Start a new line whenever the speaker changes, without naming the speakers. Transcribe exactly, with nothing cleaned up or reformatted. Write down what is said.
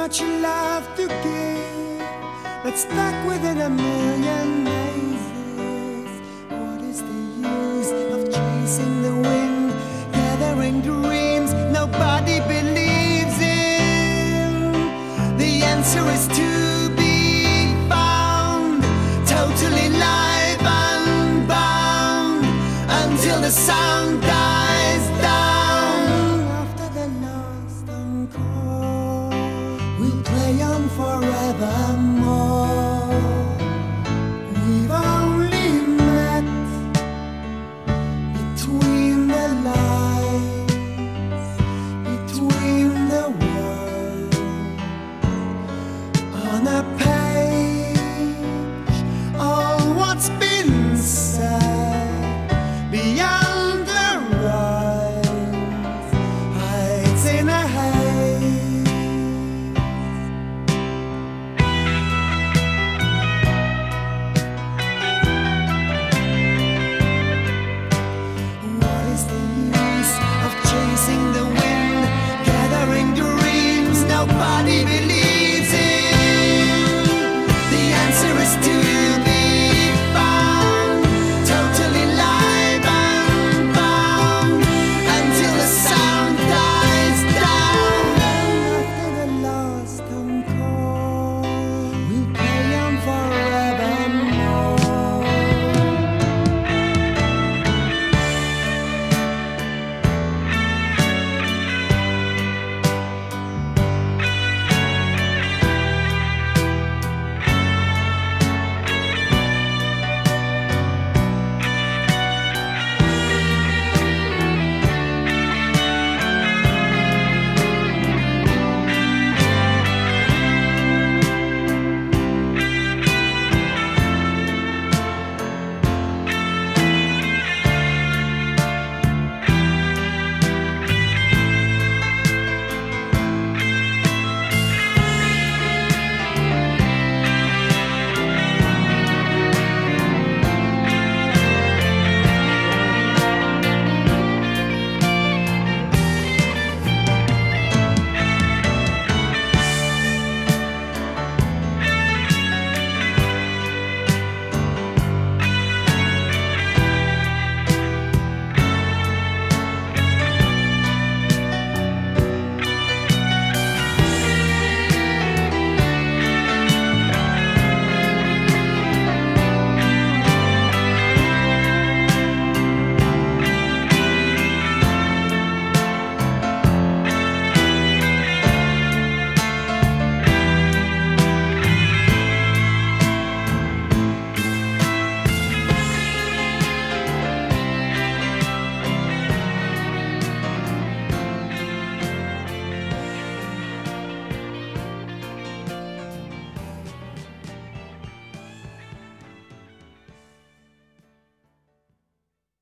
much love to give, but stuck within a million mazes. What is the use of chasing the wind, gathering dreams nobody believes in? The answer is to be found, totally live unbound, until the sound dies down. After the last encore, we'll play on forevermore. We've only met between the lines.